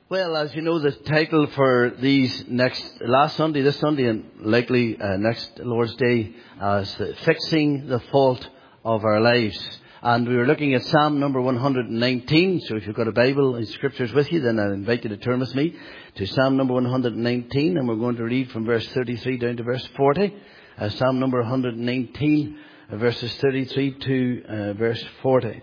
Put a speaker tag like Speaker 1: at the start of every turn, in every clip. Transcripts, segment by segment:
Speaker 1: Well, as you know, the title for last Sunday, this Sunday, and likely next Lord's Day, is Fixing the Fault of Our Lives. And we were looking at Psalm number 119. So if you've got a Bible and Scriptures with you, then I invite you to turn with me to Psalm number 119. And we're going to read from verse 33 down to verse 40. Psalm number 119, verses 33 to verse 40.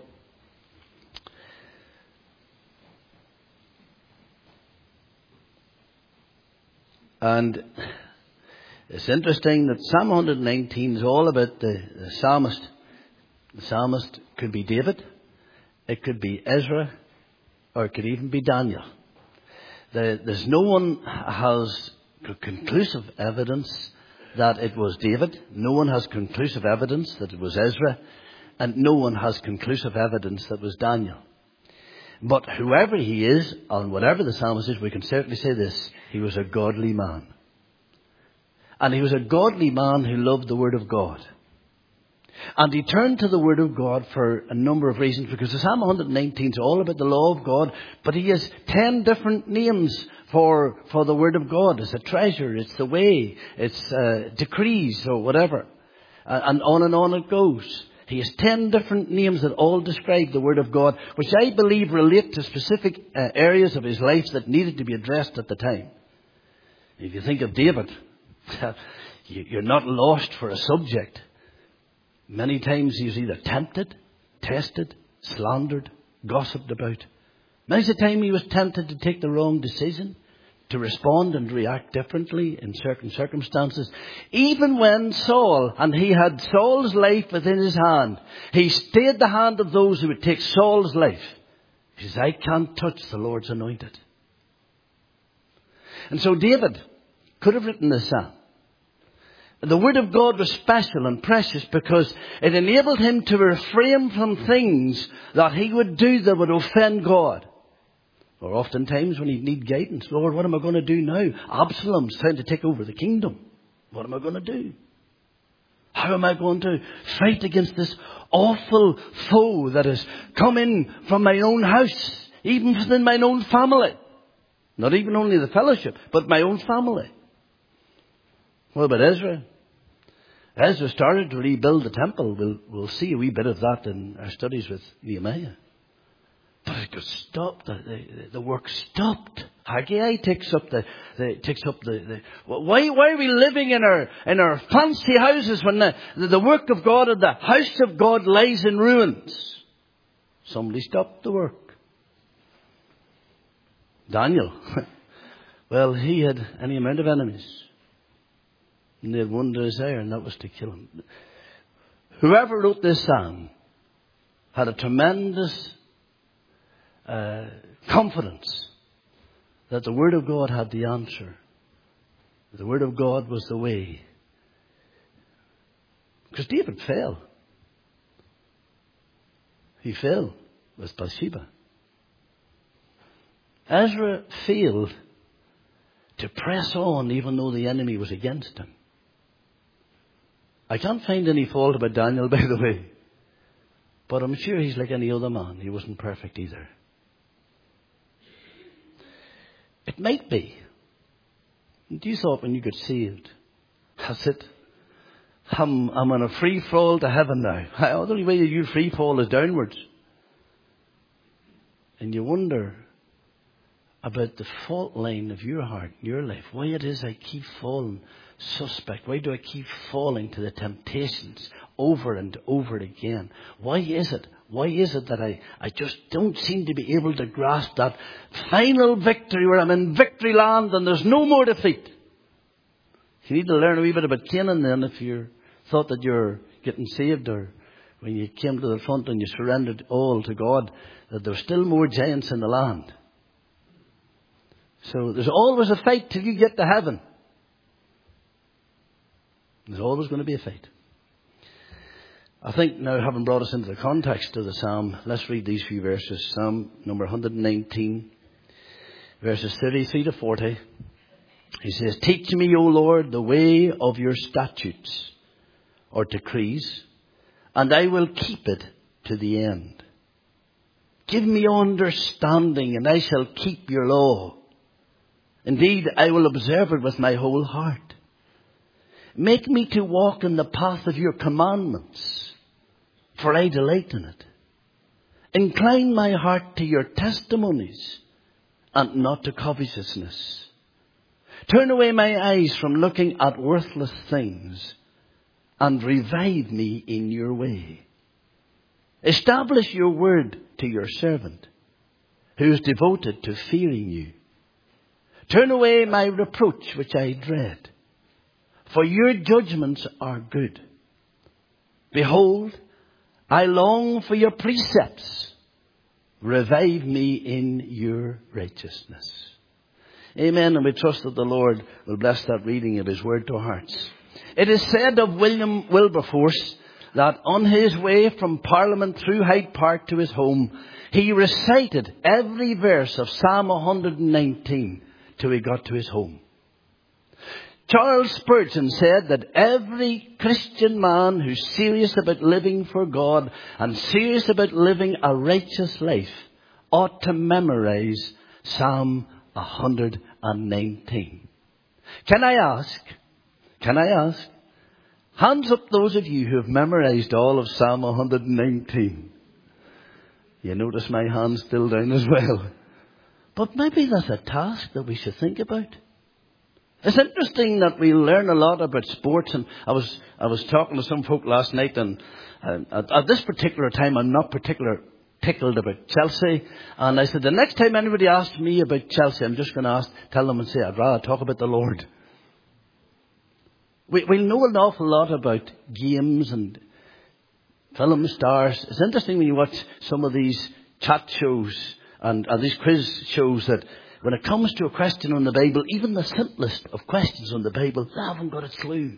Speaker 1: And it's interesting that Psalm 119 is all about the psalmist. The psalmist could be David, it could be Ezra, or it could even be Daniel. There's no one has conclusive evidence that it was David. No one has conclusive evidence that it was Ezra. And no one has conclusive evidence that it was Daniel. But whoever he is, and whatever the psalmist is, we can certainly say this: he was a godly man. And he was a godly man who loved the Word of God. And he turned to the Word of God for a number of reasons, because the Psalm 119 is all about the law of God, but he has 10 different names for the Word of God. It's a treasure, it's the way, it's decrees or whatever. And on it goes. He has 10 different names that all describe the Word of God, which I believe relate to specific areas of his life that needed to be addressed at the time. If you think of David, you're not lost for a subject. Many times he was either tempted, tested, slandered, gossiped about. Many a time he was tempted to take the wrong decision, to respond and react differently in certain circumstances. Even when Saul, and he had Saul's life within his hand, he stayed the hand of those who would take Saul's life. He says, I can't touch the Lord's anointed. And so David could have written this psalm. The Word of God was special and precious because it enabled him to refrain from things that he would do that would offend God. Or oftentimes when he'd need guidance, Lord, what am I going to do now? Absalom's trying to take over the kingdom. What am I going to do? How am I going to fight against this awful foe that has come in from my own house, even within my own family? Not even only the fellowship, but my own family. What about Ezra? Ezra started to rebuild the temple. We'll see a wee bit of that in our studies with Nehemiah. But it got stopped. The work stopped. Haggai takes up the. Why are we living in our fancy houses when the work of God and the house of God lies in ruins? Somebody stopped the work. Daniel, well, he had any amount of enemies. And they had one desire, and that was to kill him. Whoever wrote this psalm had a tremendous confidence that the Word of God had the answer. The Word of God was the way. Because David fell. He fell with Bathsheba. Ezra failed to press on even though the enemy was against him. I can't find any fault about Daniel, by the way. But I'm sure he's like any other man. He wasn't perfect either. It might be. And you thought when you got saved, that's it. I'm on a free fall to heaven now. The only way you free fall is downwards. And you wonder about the fault line of your heart, your life. Why it is I keep falling suspect. Why do I keep falling to the temptations over and over again? Why is it? Why is it that I just don't seem to be able to grasp that final victory where I'm in victory land and there's no more defeat? You need to learn a wee bit about Canaan then if you thought that you're getting saved, or when you came to the front and you surrendered all to God, that there's still more giants in the land. So there's always a fight till you get to heaven. There's always going to be a fight. I think now, having brought us into the context of the psalm, let's read these few verses. Psalm number 119, verses 33 to 40. He says, Teach me, O Lord, the way of your statutes or decrees, and I will keep it to the end. Give me understanding, and I shall keep your law. Indeed, I will observe it with my whole heart. Make me to walk in the path of your commandments, for I delight in it. Incline my heart to your testimonies, and not to covetousness. Turn away my eyes from looking at worthless things, and revive me in your way. Establish your word to your servant, who is devoted to fearing you. Turn away my reproach which I dread, for your judgments are good. Behold, I long for your precepts. Revive me in your righteousness. Amen. And we trust that the Lord will bless that reading of his word to our hearts. It is said of William Wilberforce that on his way from Parliament through Hyde Park to his home, he recited every verse of Psalm 119 till he got to his home. Charles Spurgeon said that every Christian man who's serious about living for God and serious about living a righteous life ought to memorize Psalm 119. Can I ask, hands up those of you who have memorized all of Psalm 119. You notice my hand's still down as well. But maybe that's a task that we should think about. It's interesting that we learn a lot about sports, and I was talking to some folk last night, and at this particular time I'm not particularly tickled about Chelsea, and I said the next time anybody asks me about Chelsea, I'm just going to tell them and say I'd rather talk about the Lord. We know an awful lot about games and film stars. It's interesting when you watch some of these chat shows and these quiz shows that when it comes to a question on the Bible, even the simplest of questions on the Bible, they haven't got a clue.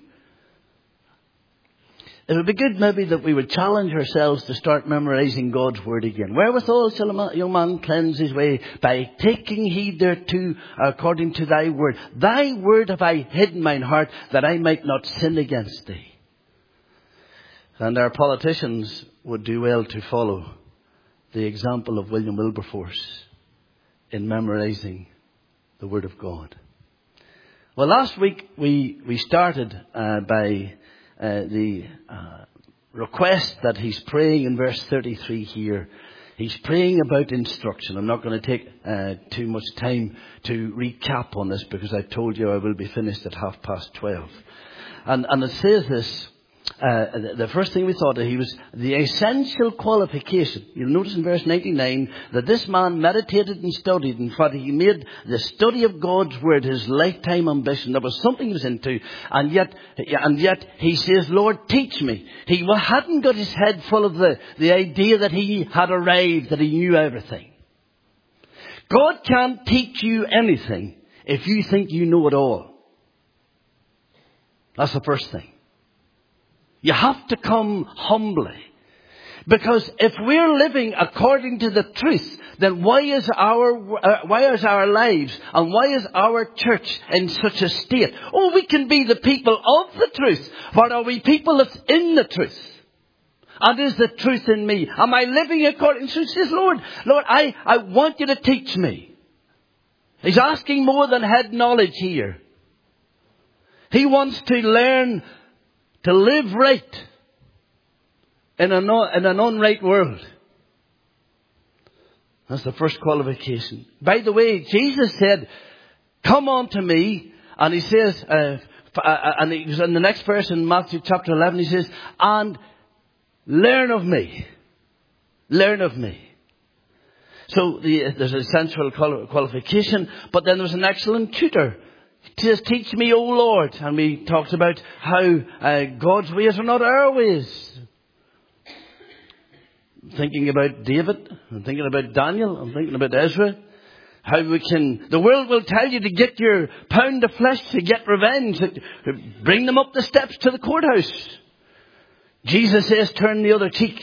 Speaker 1: It would be good maybe that we would challenge ourselves to start memorizing God's word again. Wherewithal shall a young man cleanse his way? By taking heed thereto according to thy word. Thy word have I hid in mine heart, that I might not sin against thee. And our politicians would do well to follow the example of William Wilberforce in memorizing the word of God. Well, last week we started by the request that he's praying in verse 33 here. He's praying about instruction. I'm not going to take too much time to recap on this because I told you I will be finished at 12:30. And it says this. The first thing we thought of, he was the essential qualification. You'll notice in verse 99 that this man meditated and studied, and what he made the study of God's word his lifetime ambition. There was something he was into, and yet he says, Lord, teach me. He hadn't got his head full of the idea that he had arrived, that he knew everything. God can't teach you anything if you think you know it all. That's the first thing. You have to come humbly. Because if we're living according to the truth, then why is our lives and why is our church in such a state? Oh, we can be the people of the truth. But are we people that's in the truth? And is the truth in me? Am I living according? So he says, Lord, I want you to teach me. He's asking more than head knowledge here. He wants to learn to live right in an unright world. That's the first qualification. By the way, Jesus said, come unto me. And he says, and he was in the next verse in Matthew chapter 11, he says, and learn of me. Learn of me. So there's an essential qualification, but then there's an excellent tutor. He says, teach me, O Lord. And we talked about how God's ways are not our ways. I'm thinking about David. I'm thinking about Daniel. I'm thinking about Ezra. How the world will tell you to get your pound of flesh, to get revenge. Bring them up the steps to the courthouse. Jesus says, turn the other cheek.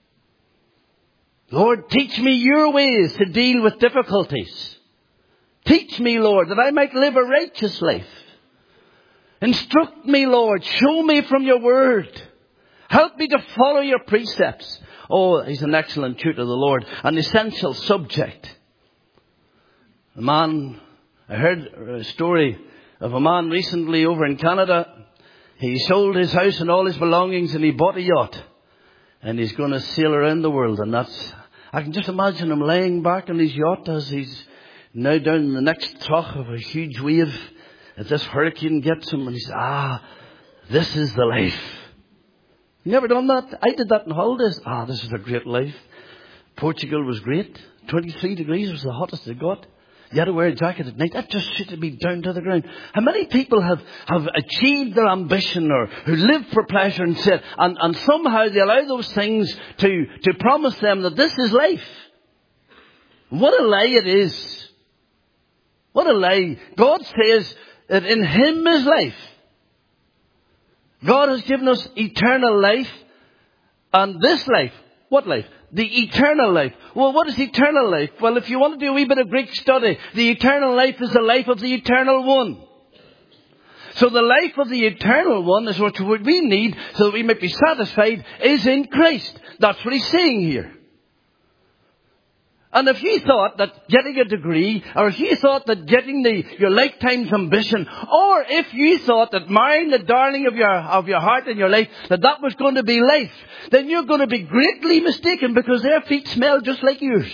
Speaker 1: Lord, teach me your ways to deal with difficulties. Teach me, Lord, that I might live a righteous life. Instruct me, Lord. Show me from your word. Help me to follow your precepts. Oh, he's an excellent tutor, the Lord. An essential subject. A man I heard a story of a man recently over in Canada. He sold his house and all his belongings and he bought a yacht. And he's going to sail around the world. And I can just imagine him laying back on his yacht as he's now down in the next trough of a huge wave. As this hurricane gets him and he says, this is the life. You never done that? I did that in holidays. This is a great life. Portugal was great. 23 degrees was the hottest they got. You had to wear a jacket at night. That just suited me down to the ground. How many people have achieved their ambition or who live for pleasure and said, and somehow they allow those things to promise them that this is life? What a lie it is. What a lie. God says that in Him is life. God has given us eternal life. And this life, what life? The eternal life. Well, what is eternal life? Well, if you want to do a wee bit of Greek study, the eternal life is the life of the eternal one. So the life of the eternal one is what we need so that we might be satisfied is in Christ. That's what he's saying here. And if you thought that getting a degree, or if you thought that getting your lifetime's ambition, or if you thought that marrying the darling of your heart and your life, that was going to be life, then you're going to be greatly mistaken because their feet smell just like yours.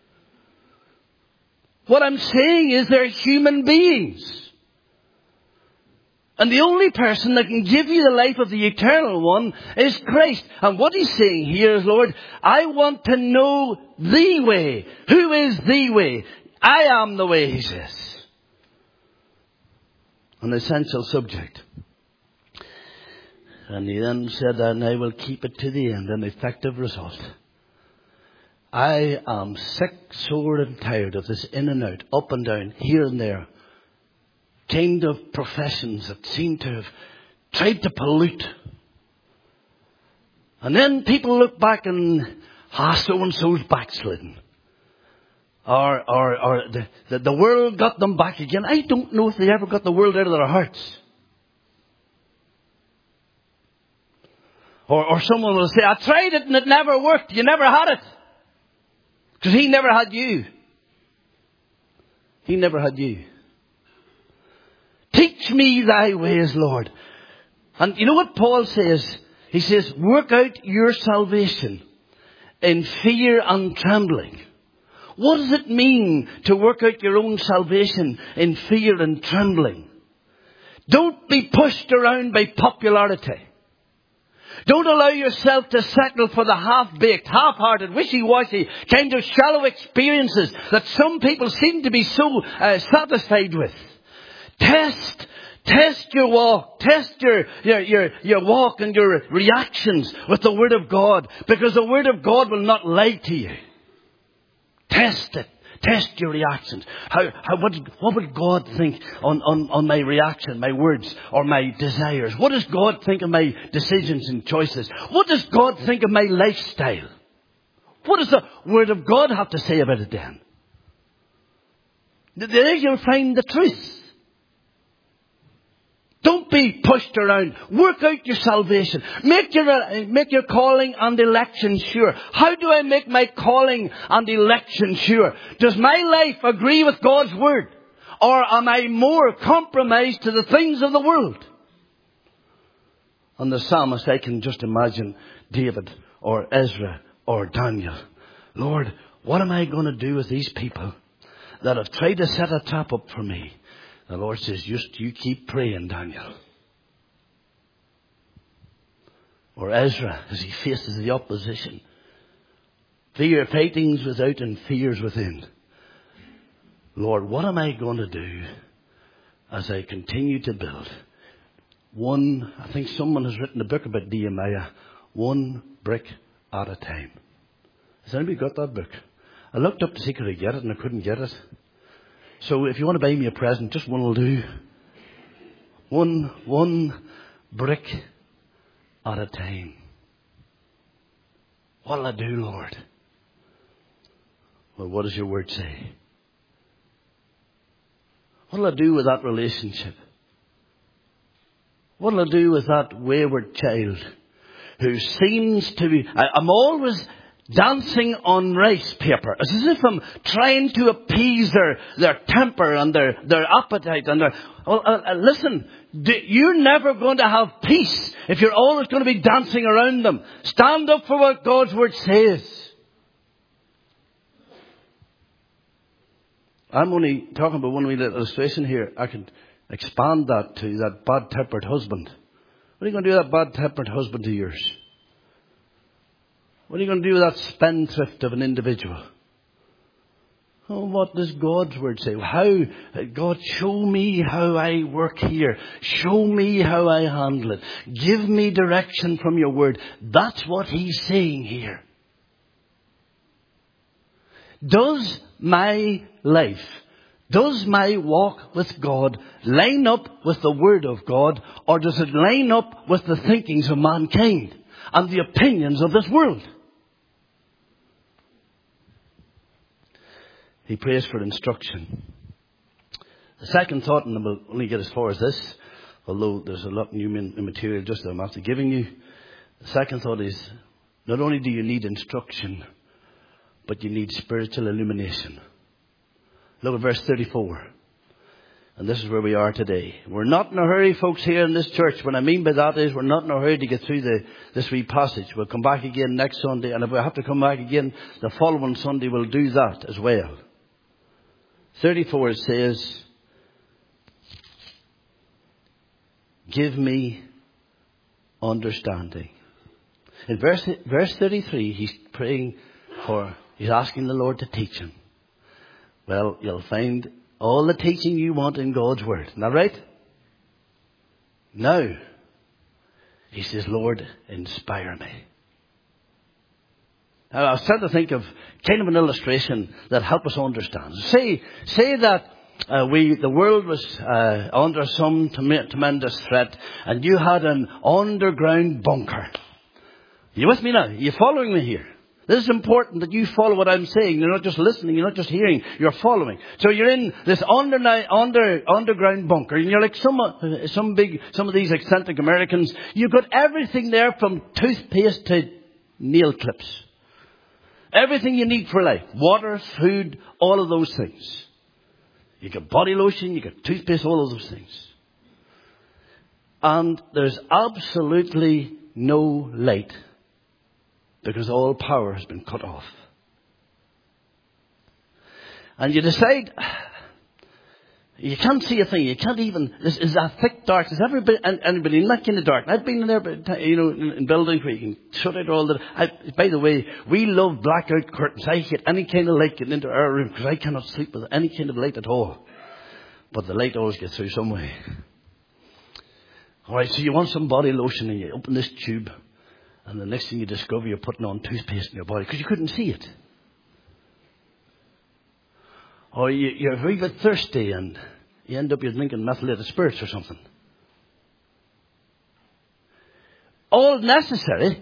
Speaker 1: What I'm saying is they're human beings. And the only person that can give you the life of the eternal one is Christ. And what he's saying here is, Lord, I want to know the way. Who is the way? I am the way, he says. An essential subject. And he then said, and I will keep it to the end, an effective result. I am sick, sore and tired of this in and out, up and down, here and there. Kind of professions that seem to have tried to pollute. And then people look back and, so-and-so's backslidden. Or the world got them back again. I don't know if they ever got the world out of their hearts. Or someone will say, I tried it and it never worked. You never had it. Because he never had you. He never had you. Teach me thy ways, Lord. And you know what Paul says? He says, work out your salvation in fear and trembling. What does it mean to work out your own salvation in fear and trembling? Don't be pushed around by popularity. Don't allow yourself to settle for the half-baked, half-hearted, wishy-washy kind of shallow experiences that some people seem to be so satisfied with. Test your walk. Test your walk and your reactions with the Word of God. Because the Word of God will not lie to you. Test it. Test your reactions. What would God think on my reaction, my words, or my desires? What does God think of my decisions and choices? What does God think of my lifestyle? What does the Word of God have to say about it then? There you'll find the truth. Don't be pushed around. Work out your salvation. Make your calling and election sure. How do I make my calling and election sure? Does my life agree with God's Word? Or am I more compromised to the things of the world? And the psalmist, I can just imagine David or Ezra or Daniel. Lord, what am I going to do with these people that have tried to set a trap up for me? The Lord says, just you keep praying, Daniel. Or Ezra, as he faces the opposition. Fear, fightings without and fears within. Lord, what am I going to do as I continue to build? I think someone has written a book about Nehemiah. One brick at a time. Has anybody got that book? I looked up to see could I get it and I couldn't get it. So if you want to buy me a present, just one will do. One brick at a time. What'll I do, Lord? Well, what does your Word say? What'll I do with that relationship? What'll I do with that wayward child who seems to be... I'm always dancing on rice paper. It's as if I'm trying to appease their temper and their appetite and listen, you're never going to have peace if you're always going to be dancing around them. Stand up for what God's Word says. I'm only talking about one wee little illustration here. I could expand that to that bad-tempered husband. What are you going to do with that bad-tempered husband of yours? What are you going to do with that spendthrift of an individual? Oh, what does God's Word say? How, God, show me how I work here. Show me how I handle it. Give me direction from your Word. That's what He's saying here. Does my life, does my walk with God line up with the Word of God, or does it line up with the thinkings of mankind and the opinions of this world? He prays for instruction. The second thought, and we'll only get as far as this, although there's a lot of new material just that I'm after giving you. The second thought is, not only do you need instruction, but you need spiritual illumination. Look at verse 34. And this is where we are today. We're not in a hurry, folks, here in this church. What I mean by that is we're not in a hurry to get through this wee passage. We'll come back again next Sunday. And if we have to come back again the following Sunday, we'll do that as well. 34 it says, give me understanding. In verse 33, he's asking the Lord to teach him. Well, you'll find all the teaching you want in God's Word. Isn't that right? Now, he says, Lord, inspire me. Now, I was trying to think of kind of an illustration that help us understand. Say that the world was under some tremendous threat, and you had an underground bunker. Are you with me now? Are you following me here? This is important that you follow what I'm saying. You're not just listening. You're not just hearing. You're following. So you're in this underground bunker, and you're like some of these eccentric Americans. You've got everything there from toothpaste to nail clips. Everything you need for life. Water, food, all of those things. You get body lotion, you get toothpaste, all of those things. And there's absolutely no light because all power has been cut off. And you decide, you can't see a thing. You can't even, this is a thick dark. Has anybody in that kind of dark? I've been in there, in buildings where you can shut out all the, by the way, we love blackout curtains. I hate any kind of light getting into our room because I cannot sleep with any kind of light at all. But the light always gets through some way. Alright, so you want some body lotion and you open this tube, and the next thing you discover you're putting on toothpaste in your body because you couldn't see it. Or you're a wee bit thirsty and you end up drinking methylated spirits or something. All necessary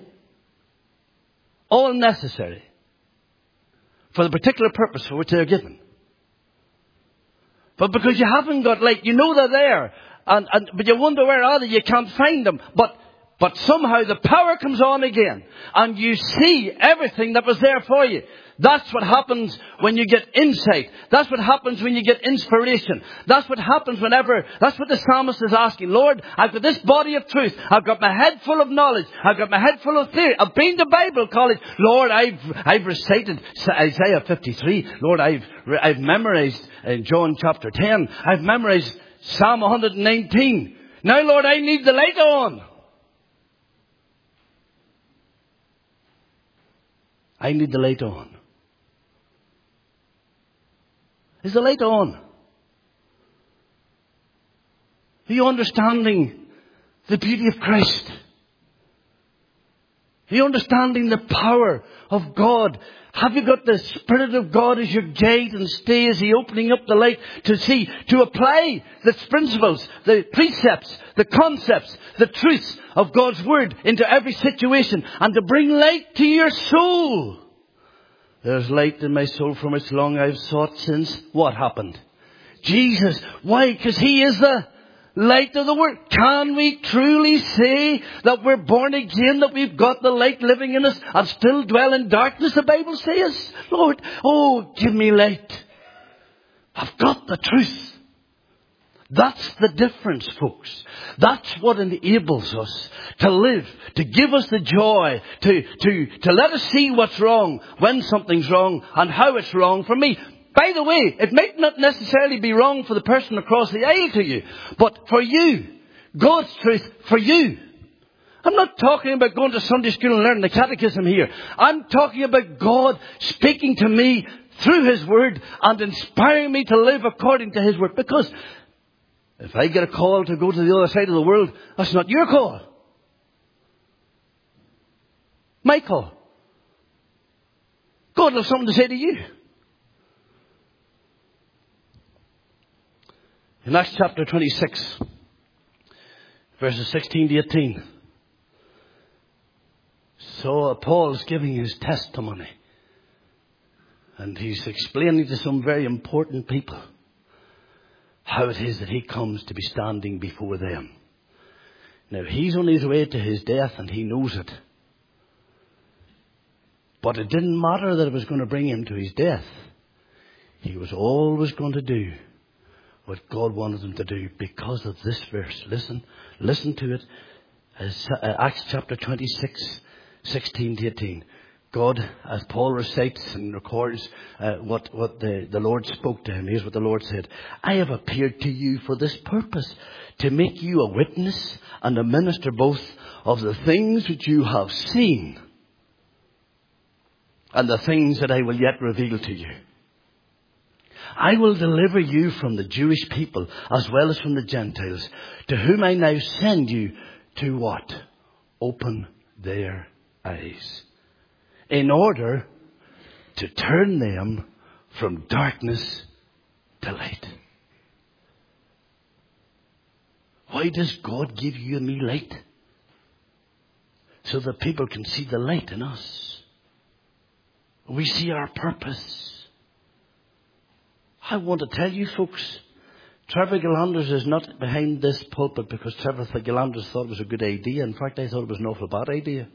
Speaker 1: for the particular purpose for which they're given. But because you haven't got light, you know they're there, but you wonder where are they, you can't find them. But somehow the power comes on again and you see everything that was there for you. That's what happens when you get insight. That's what happens when you get inspiration. That's what happens that's what the psalmist is asking. Lord, I've got this body of truth. I've got my head full of knowledge. I've got my head full of theory. I've been to Bible college. Lord, I've recited Isaiah 53. Lord, I've memorized John chapter 10. I've memorized Psalm 119. Now, Lord, I need the light on. I need the light on. Is the light on? Are you understanding the beauty of Christ? Are you understanding the power of God? Have you got the Spirit of God as your guide and stay? Is He opening up the light to see, to apply the principles, the precepts, the concepts, the truths of God's Word into every situation and to bring light to your soul? There's light in my soul from which long I've sought since what happened? Jesus. Why? Because He is the Light of the world. Can we truly say that we're born again, that we've got the light living in us and still dwell in darkness, the Bible says? Lord, oh, give me light. I've got the truth. That's the difference, folks. That's what enables us to live, to give us the joy, to let us see what's wrong, when something's wrong, and how it's wrong for me. By the way, it might not necessarily be wrong for the person across the aisle to you, but for you, God's truth for you. I'm not talking about going to Sunday school and learning the catechism here. I'm talking about God speaking to me through His Word and inspiring me to live according to His Word. Because if I get a call to go to the other side of the world, that's not your call. My call. God will have something to say to you. In Acts chapter 26, verses 16 to 18. So Paul's giving his testimony. And he's explaining to some very important people how it is that he comes to be standing before them. Now, he's on his way to his death and he knows it. But it didn't matter that it was going to bring him to his death. He was always going to do what God wanted him to do because of this verse. Listen to it. Acts chapter 26, 16 to 18. God, as Paul recites and records what the Lord spoke to him. Here's what the Lord said. I have appeared to you for this purpose, to make you a witness and a minister both of the things which you have seen and the things that I will yet reveal to you. I will deliver you from the Jewish people as well as from the Gentiles, to whom I now send you to what? Open their eyes, in order to turn them from darkness to light. Why does God give you and me light? So that people can see the light in us. We see our purpose. I want to tell you folks, Trevor Gillanders is not behind this pulpit because Trevor Gillanders thought it was a good idea. In fact, I thought it was an awful bad idea.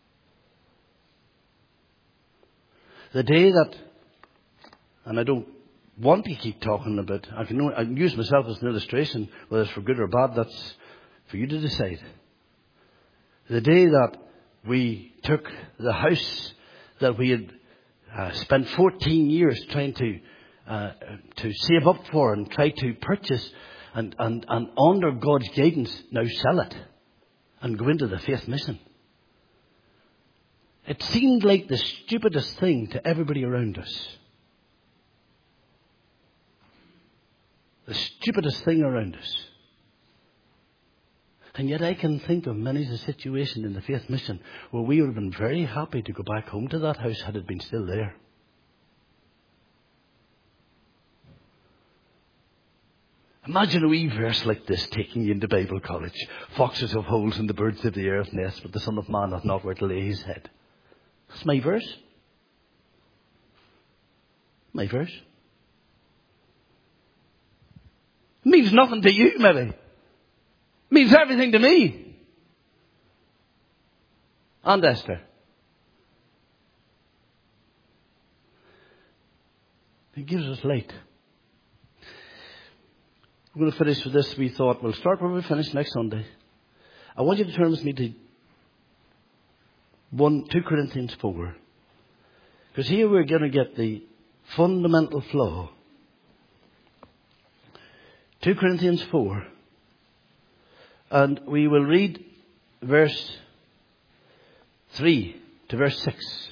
Speaker 1: The day that, and I don't want to keep talking about, I can use myself as an illustration, whether it's for good or bad, that's for you to decide. The day that we took the house that we had spent 14 years trying to save up for and try to purchase and under God's guidance now sell it and go into the faith mission. It seemed like the stupidest thing to everybody around us. The stupidest thing around us. And yet I can think of many a situation in the faith mission where we would have been very happy to go back home to that house had it been still there. Imagine a wee verse like this taking you into Bible college. Foxes have holes and the birds of the earth nest, but the Son of Man hath not where to lay his head. That's my verse. My verse. It means nothing to you, maybe. It means everything to me. And Esther. It gives us light. We're going to finish with this. We thought we'll start where we finish next Sunday. I want you to turn with me to 2 Corinthians 4. Because here we're going to get the fundamental flaw. 2 Corinthians 4. And we will read verse 3 to verse 6.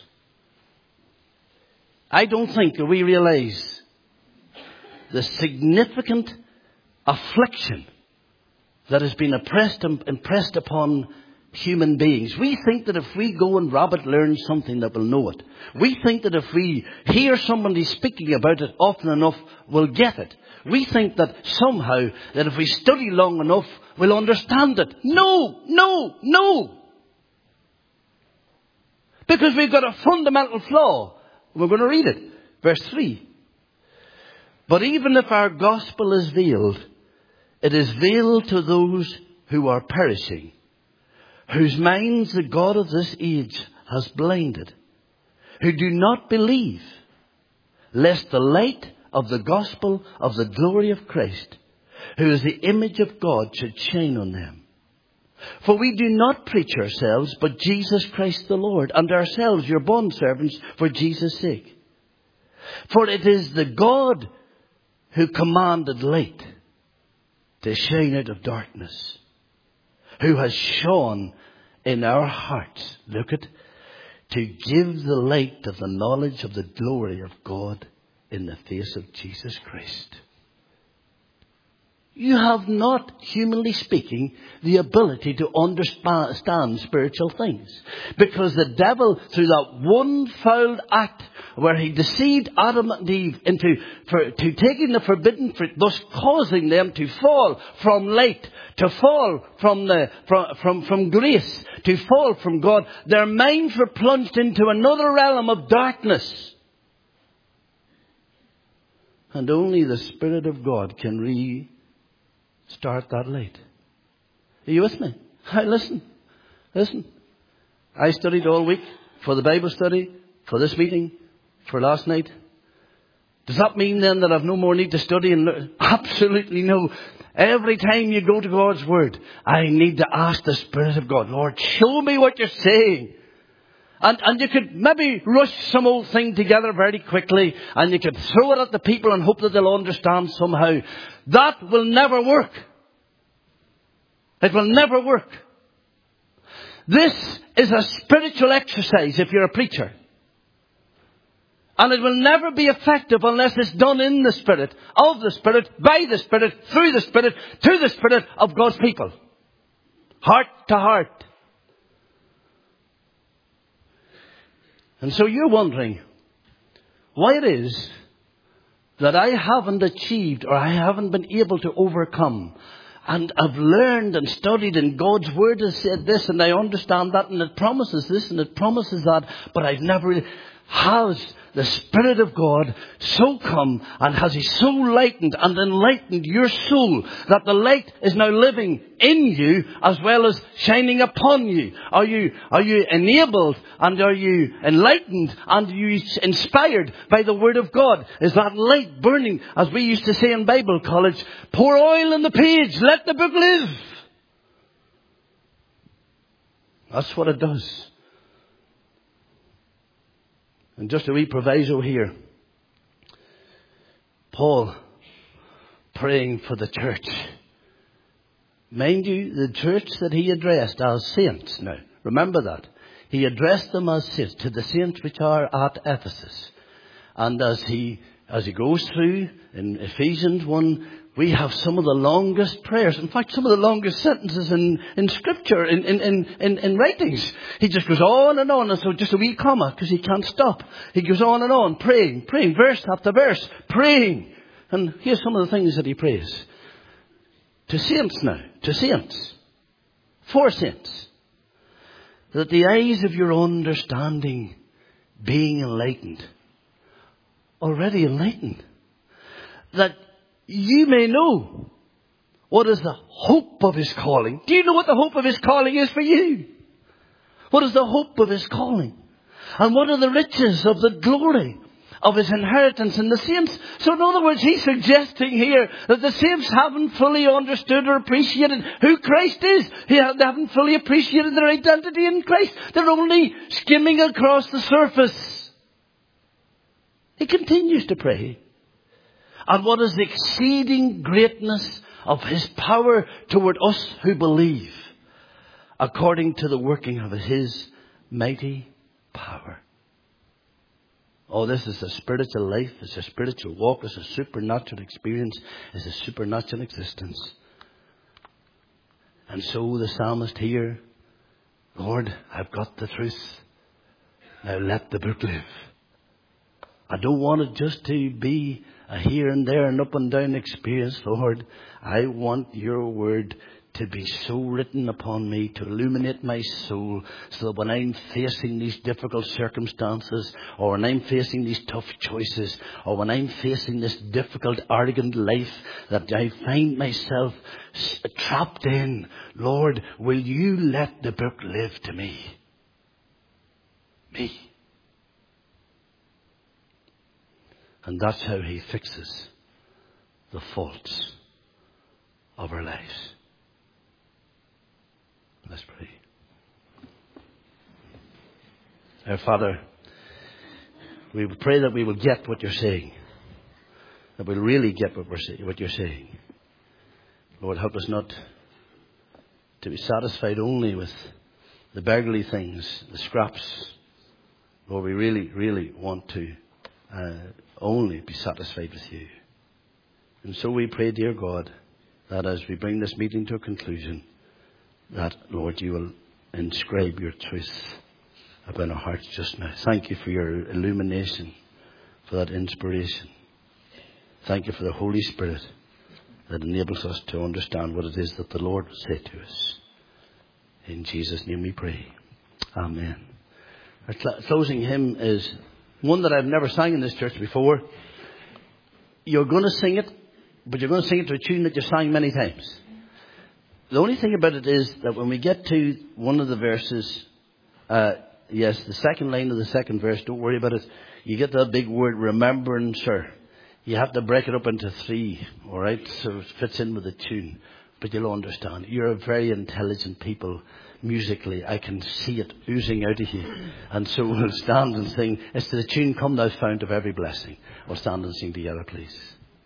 Speaker 1: I don't think that we realize the significant affliction that has been impressed upon human beings. We think that if we go and rabbit learn something that we'll know it. We think that if we hear somebody speaking about it often enough, we'll get it. We think that somehow that if we study long enough, we'll understand it. No. Because we've got a fundamental flaw. We're going to read it. Verse 3. But even if our gospel is veiled, It is veiled to those who are perishing, whose minds the God of this age has blinded, who do not believe, lest the light of the gospel of the glory of Christ, who is the image of God, should shine on them. For we do not preach ourselves, but Jesus Christ the Lord, and ourselves your bondservants for Jesus' sake. For it is the God who commanded light to shine out of darkness, who has shone in our hearts, look at, to give the light of the knowledge of the glory of God in the face of Jesus Christ. You have not, humanly speaking, the ability to understand spiritual things. Because the devil, through that one foul act where he deceived Adam and Eve into taking the forbidden fruit, thus causing them to fall from light, to fall from grace, to fall from God, their minds were plunged into another realm of darkness. And only the Spirit of God can restart that light. Are you with me? Listen. I studied all week for the Bible study, for this meeting, for last night. Does that mean then that I've no more need to study and learn? Absolutely no. Every time you go to God's Word, I need to ask the Spirit of God, Lord, show me what you're saying. And you could maybe rush some old thing together very quickly, and you could throw it at the people and hope that they'll understand somehow. That will never work. It will never work. This is a spiritual exercise if you're a preacher. And it will never be effective unless it's done in the Spirit, of the Spirit, by the Spirit, through the Spirit, to the Spirit of God's people. Heart to heart. And so you're wondering why it is that I haven't achieved or I haven't been able to overcome. And I've learned and studied, and God's Word has said this, and I understand that, and it promises this, and it promises that, but I've never really... Has the Spirit of God so come, and has He so lightened and enlightened your soul that the light is now living in you as well as shining upon you? Are you enabled, and are you enlightened, and are you inspired by the Word of God? Is that light burning, as we used to say in Bible college, pour oil in the page, let the book live? That's what it does. And just a wee proviso here. Paul praying for the church. Mind you, the church that he addressed as saints. Now, remember that. He addressed them as saints, to the saints which are at Ephesus. And as he goes through in Ephesians 1, we have some of the longest prayers. In fact, some of the longest sentences in Scripture, in writings. He just goes on. And so just a wee comma, because he can't stop. He goes on, praying, verse after verse, praying. And here's some of the things that he prays. To saints now, for saints, that the eyes of your understanding being enlightened, already enlightened, that you may know what is the hope of His calling. Do you know what the hope of His calling is for you? What is the hope of His calling? And what are the riches of the glory of His inheritance in the saints? So in other words, he's suggesting here that the saints haven't fully understood or appreciated who Christ is. They haven't fully appreciated their identity in Christ. They're only skimming across the surface. He continues to pray. And what is the exceeding greatness of His power toward us who believe, according to the working of His mighty power. Oh, this is a spiritual life. It's a spiritual walk. It's a supernatural experience. It's a supernatural existence. And so the psalmist here, Lord, I've got the truth. Now let the book live. I don't want it just to be a here and there and up and down experience, Lord. I want your word to be so written upon me, to illuminate my soul, so that when I'm facing these difficult circumstances, or when I'm facing these tough choices, or when I'm facing this difficult, arrogant life that I find myself trapped in, Lord, will you let the book live to me? Me. And that's how he fixes the faults of our lives. Let's pray. Our Father, we pray that we will get what you're saying. That we'll really get what you're saying. Lord, help us not to be satisfied only with the beggarly things, the scraps. Lord, we really, really want to only be satisfied with you. And so we pray, dear God, that as we bring this meeting to a conclusion, that, Lord, you will inscribe your truth upon our hearts just now. Thank you for your illumination, for that inspiration. Thank you for the Holy Spirit that enables us to understand what it is that the Lord will say to us. In Jesus' name we pray. Amen. Our closing hymn is one that I've never sang in this church before. You're going to sing it, but you're going to sing it to a tune that you've sang many times. The only thing about it is that when we get to one of the verses, the second line of the second verse, don't worry about it. You get that big word, remembrancer. You have to break it up into 3, all right, so it fits in with the tune. But you'll understand. You're a very intelligent people musically. I can see it oozing out of you. And so we'll stand and sing. It's to the tune, Come Thou Fount of Every Blessing. We'll stand and sing together, please.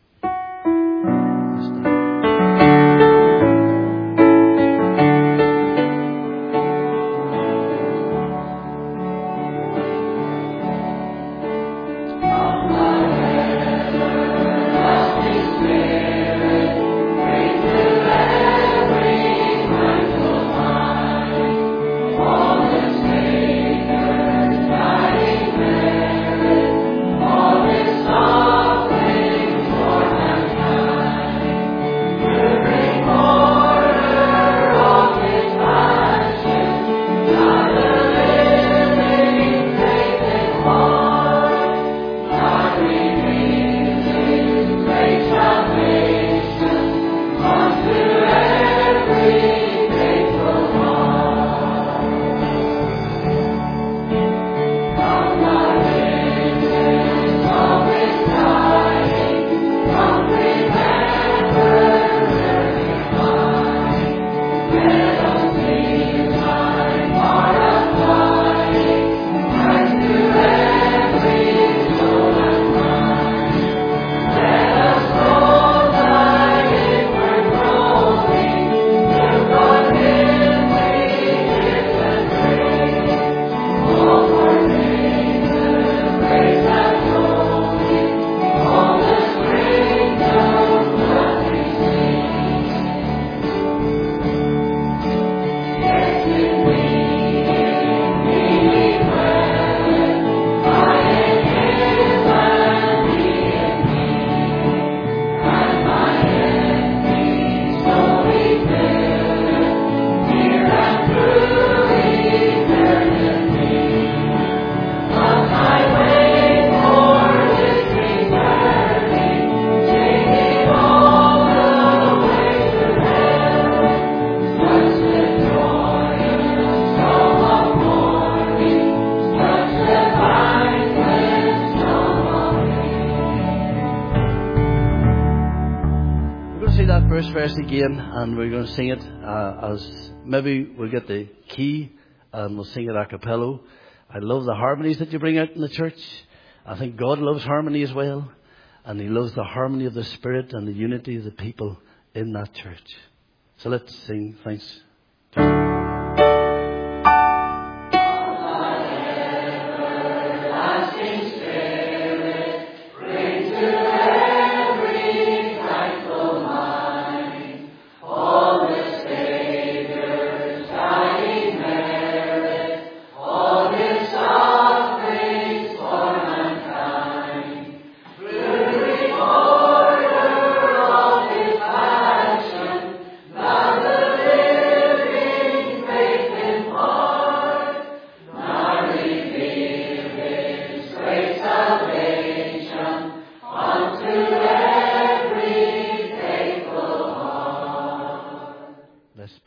Speaker 1: Verse again, and we're going to sing it as maybe we'll get the key and we'll sing it a cappella. I love the harmonies that you bring out in the church. I think God loves harmony as well, and he loves the harmony of the Spirit and the unity of the people in that church. So let's sing. Thanks.
Speaker 2: Father,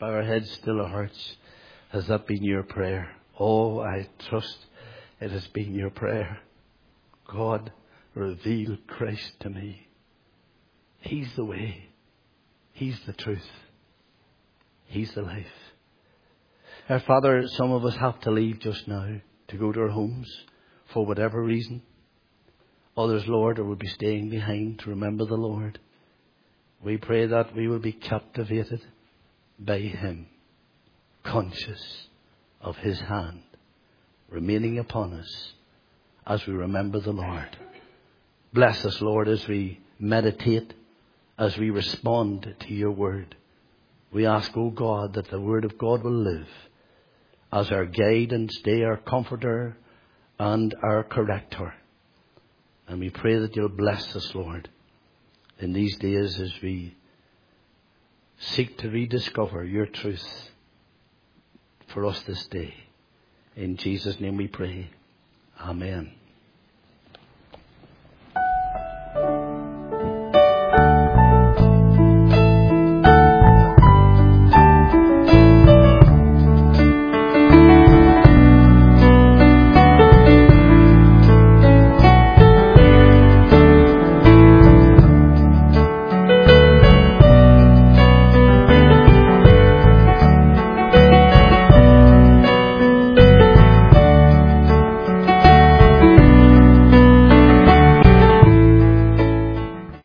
Speaker 1: bow our heads, still our hearts. Has that been your prayer? Oh, I trust it has been your prayer. God, reveal Christ to me. He's the way. He's the truth. He's the life. Our Father, some of us have to leave just now to go to our homes for whatever reason. Others, Lord, will be staying behind to remember the Lord. We pray that we will be captivated by Him, conscious of His hand remaining upon us as we remember the Lord. Bless us, Lord, as we meditate, as we respond to your word. We ask, O God, that the word of God will live as our guide and stay, our comforter and our corrector. And we pray that you'll bless us, Lord, in these days as we seek to rediscover your truth for us this day. In Jesus' name we pray. Amen.